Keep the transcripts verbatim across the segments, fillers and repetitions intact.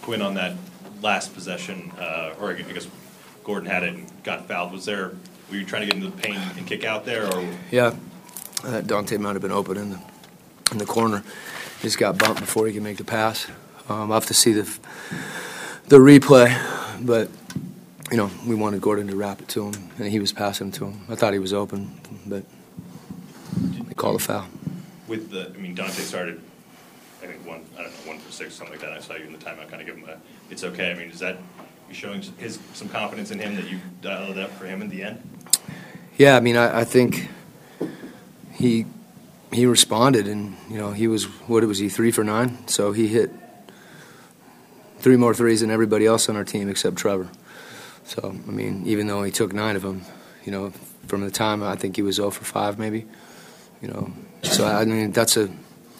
Quinn, on that last possession, uh, or I guess Gordon had it and got fouled. Was there, were you trying to get into the paint and kick out there? Or? Yeah, uh, Dante might have been open in the in the corner. He just got bumped before he could make the pass. Um, I'll have to see the the replay, but you know, we wanted Gordon to wrap it to him, and he was passing to him. I thought he was open, but they called a foul. With the, I mean, Dante started, I think one, I don't know, one for six, something like that. I saw you in the timeout, kind of give him a, it's okay. I mean, is that you showing his some confidence in him that you dialed up for him in the end? Yeah, I mean, I, I think he he responded, and you know, he was what was he three for nine, so he hit three more threes than everybody else on our team except Trevor. So I mean, even though he took nine of them, you know, from the time I think he was zero for five, maybe, you know. So I mean, that's a.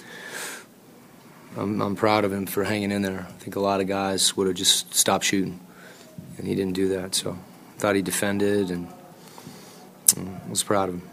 I'm, I'm proud of him for hanging in there. I think a lot of guys would have just stopped shooting, and he didn't do that. So I thought he defended, and I was proud of him.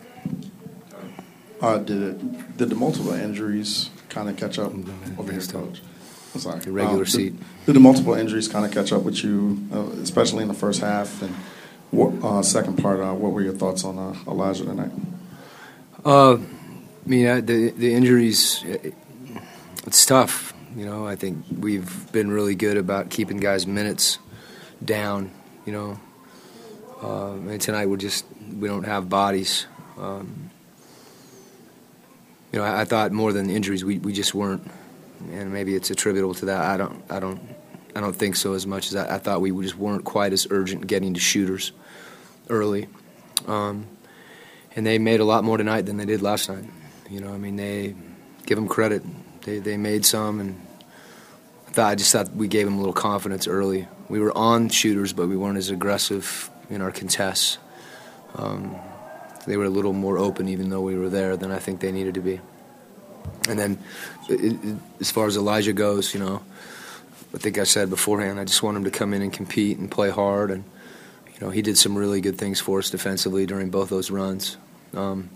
Uh, did it? Did the multiple injuries kind of catch up over here, Coach? I'm sorry. The regular um, seat. Did, did the multiple injuries kind of catch up with you, uh, especially in the first half? And what, uh, second part, uh, what were your thoughts on uh, Elijah tonight? Uh, I mean, uh, the the injuries. It, It's tough, you know. I think we've been really good about keeping guys' minutes down, you know. Uh, and tonight we're just we don't have bodies. Um, you know, I, I thought more than the injuries, we, we just weren't, and maybe it's attributable to that. I don't I don't I don't think so as much as I, I thought we just weren't quite as urgent getting to shooters early, um, and they made a lot more tonight than they did last night. You know, I mean, they give them credit. They they made some, and I, thought, I just thought we gave them a little confidence early. We were on shooters, but we weren't as aggressive in our contests. Um, they were a little more open, even though we were there, than I think they needed to be. And then, it, it, as far as Elijah goes, you know, I think I said beforehand, I just want him to come in and compete and play hard. And you know, he did some really good things for us defensively during both those runs. Um,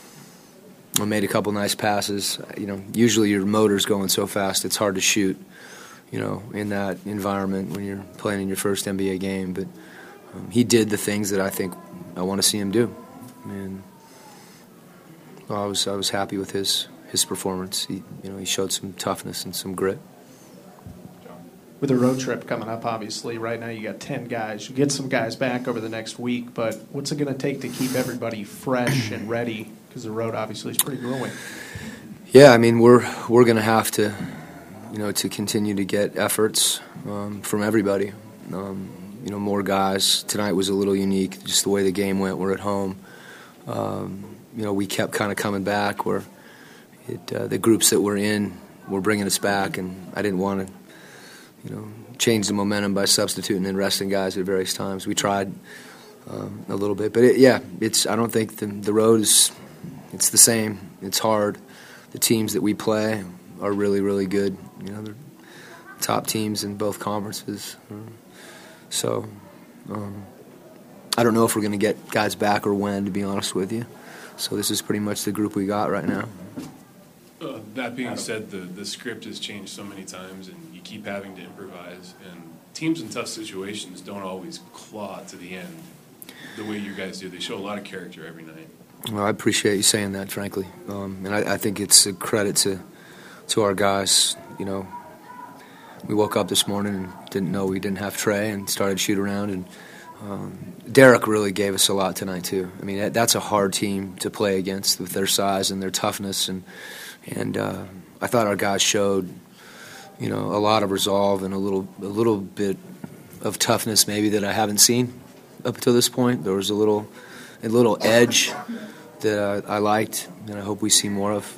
I made a couple nice passes. You know, usually your motor's going so fast it's hard to shoot, you know, in that environment when you're playing in your first N B A game. But um, he did the things that I think I want to see him do. And well, I was I was happy with his his performance. He, you know, he showed some toughness and some grit. With a road trip coming up, obviously, right now you got ten guys. You get some guys back over the next week, but what's it going to take to keep everybody fresh and ready? Because the road obviously is pretty grueling. Yeah, I mean, we're we're going to have to, you know, to continue to get efforts um, from everybody. Um, you know, more guys. Tonight was a little unique, just the way the game went. We're at home. Um, you know, we kept kind of coming back where it, uh, the groups that we're in were bringing us back, and I didn't want to, you know, change the momentum by substituting and resting guys at various times. We tried um, a little bit, but it, yeah, it's. I don't think the the road is. It's the same. It's hard. The teams that we play are really, really good. You know, they're top teams in both conferences. So um, I don't know if we're going to get guys back or when, to be honest with you. So this is pretty much the group we got right now. Uh, that being said, the, the script has changed so many times, and you keep having to improvise. And teams in tough situations don't always claw to the end the way you guys do. They show a lot of character every night. Well, I appreciate you saying that, frankly. Um, and I, I think it's a credit to to our guys. You know, we woke up this morning and didn't know we didn't have Trey and started to shoot around. And um, Derek really gave us a lot tonight, too. I mean, that, that's a hard team to play against with their size and their toughness. And, and uh, I thought our guys showed, you know, a lot of resolve and a little, a little bit of toughness maybe that I haven't seen up until this point. There was a little, a little edge that I, I liked, and I hope we see more of.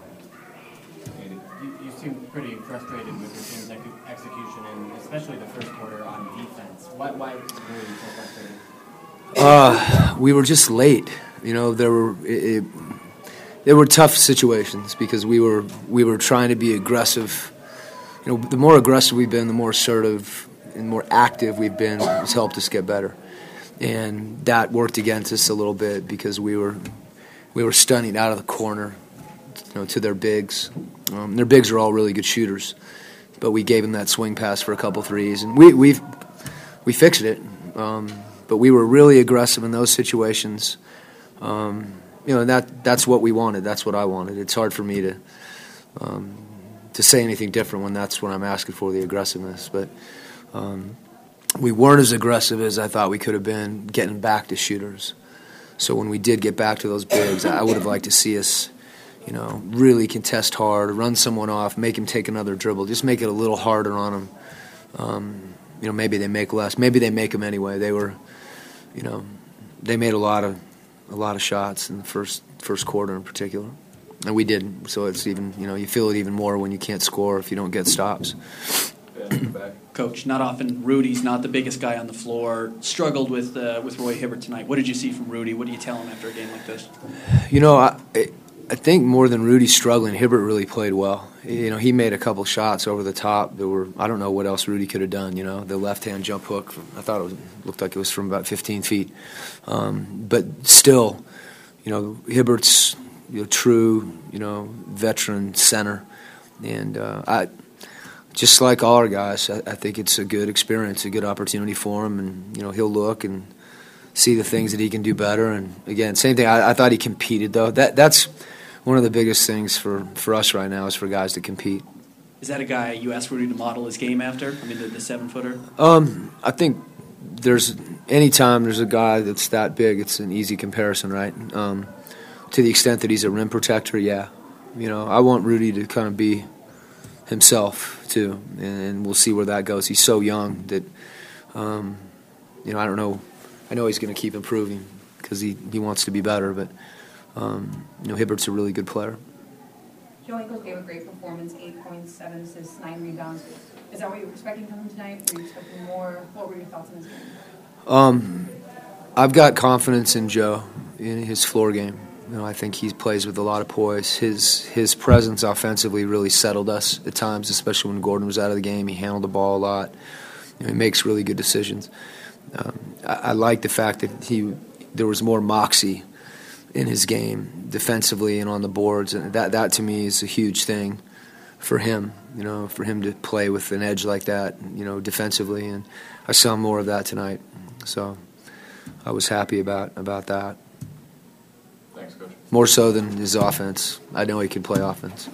You, you seem pretty frustrated with your team's ex- execution, and especially the first quarter on defense. Why, why were you so frustrated? Uh, we were just late. You know, there were it, it, there were tough situations because we were we were trying to be aggressive. You know, the more aggressive we've been, the more assertive and more active we've been, has helped us get better. And that worked against us a little bit because we were we were stunning out of the corner, you know, to their bigs. Um, their bigs are all really good shooters, but we gave him that swing pass for a couple threes, and we we we fixed it. Um, but we were really aggressive in those situations. Um, you know, that that's what we wanted. That's what I wanted. It's hard for me to um, to say anything different when that's what I'm asking for, the aggressiveness. But um, we weren't as aggressive as I thought we could have been getting back to shooters. So when we did get back to those bigs, I would have liked to see us, you know, really contest hard, run someone off, make him take another dribble, just make it a little harder on him. Um, you know, maybe they make less. Maybe they make them anyway. They were, you know, they made a lot of a lot of shots in the first first quarter in particular, and we didn't. So it's even, you know, you feel it even more when you can't score if you don't get stops. Coach, not often Rudy's not the biggest guy on the floor. Struggled with uh, with Roy Hibbert tonight. What did you see from Rudy? What do you tell him after a game like this? You know, I I think more than Rudy struggling, Hibbert really played well. You know, he made a couple shots over the top. There were, I don't know what else Rudy could have done. You know, the left-hand jump hook, I thought it was, looked like it was from about fifteen feet. Um, but still, you know, Hibbert's, you know, true, you know, veteran center, and uh, I. Just like all our guys, I, I think it's a good experience, a good opportunity for him, and you know he'll look and see the things that he can do better. And again, same thing. I, I thought he competed though. That that's one of the biggest things for, for us right now is for guys to compete. Is that a guy you asked Rudy to model his game after? I mean, the, the seven footer. Um, I think there's anytime there's a guy that's that big, it's an easy comparison, right? Um, to the extent that he's a rim protector, yeah. You know, I want Rudy to kind of be himself too, and we'll see where that goes. He's so young that, um, you know, I don't know. I know he's going to keep improving because he, he wants to be better. But um, you know, Hibbert's a really good player. Joe Ingles gave a great performance: eight points, seven assists, nine rebounds. Is that what you were expecting from him tonight? Were you expecting more? What were your thoughts on his game? Um, I've got confidence in Joe in his floor game. You know, I think he plays with a lot of poise. His his presence offensively really settled us at times, especially when Gordon was out of the game. He handled the ball a lot. You know, he makes really good decisions. Um, I, I like the fact that he there was more moxie in his game defensively and on the boards, and that that to me is a huge thing for him. You know, for him to play with an edge like that, you know, defensively, and I saw more of that tonight. So I was happy about about that. Thanks, Coach. More so than his offense. I know he can play offense.